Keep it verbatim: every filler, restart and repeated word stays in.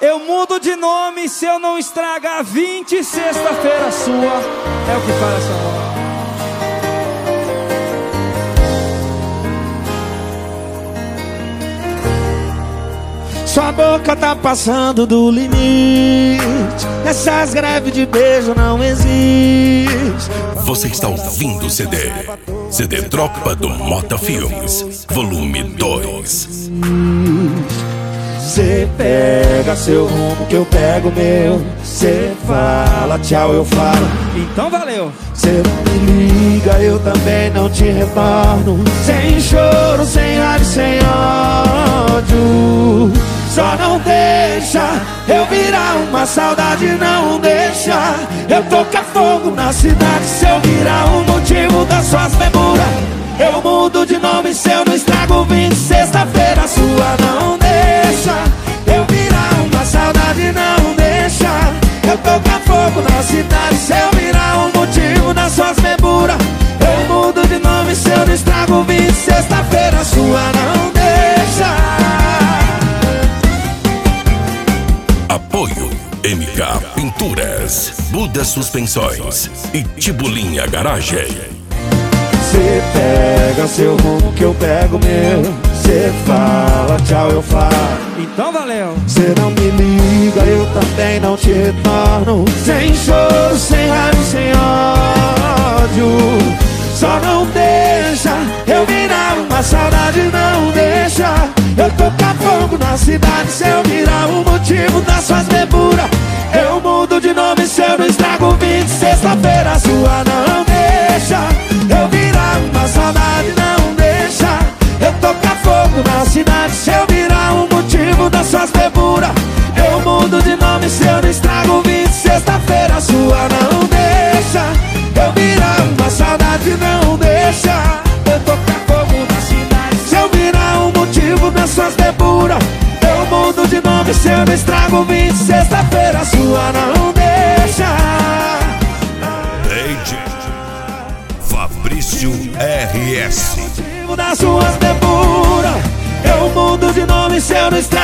Eu mudo de nome se eu não estragar vinte sexta-feira sua. É o que fala essa hora. Sua boca tá passando do limite. Essas greves de beijo não existem. Você está ouvindo o C D C D Tropa do Mota Filmes, volume dois. Cê pega seu rumo que eu pego meu. Cê fala tchau, eu falo. Então valeu. Cê não me liga, eu também não te retorno. Sem choro, sem raiva, sem ódio. Só não deixa eu virar uma saudade, não deixa eu tocar fogo na cidade. Se eu virar o motivo das suas demoras, eu mudo de nome se eu não estrago vinte sexta-feira sua. Não deixa eu virar uma saudade, não deixa eu tocar fogo na cidade. Se eu virar o motivo das suas demoras, eu mudo de nome se eu não estrago vinte sexta-feira sua. Não deixa. Apoio M K Pinturas, Buda Suspensões e Tibulinha Garagem. Cê pega seu rumo que eu pego meu. Cê fala tchau, eu falo. Então valeu. Cê não me liga, eu também não te retorno. Sem choro, sem raiva, sem ódio. Só não deixa eu virar uma saudade, não deixa eu tocar fogo na cidade. Se eu virar o motivo das suas deburas, eu mudo de nome se eu não estrago vinte sexta-feira sua. Não deixa eu virar uma saudade, não deixa eu tocar fogo na cidade. Se eu virar o motivo das suas deburas, eu mudo de nome se eu não estrago vinte sexta-feira sua. Não deixa eu virar uma saudade, não deixa eu tocar fogo na cidade. Se eu virar o motivo das suas deburas, eu mudo de nome se eu não estrago vinte sexta-feira sua. Não deixa. Lady Fabrício R S. Motivo das suas deburas, eu mudo de nome se eu não estrago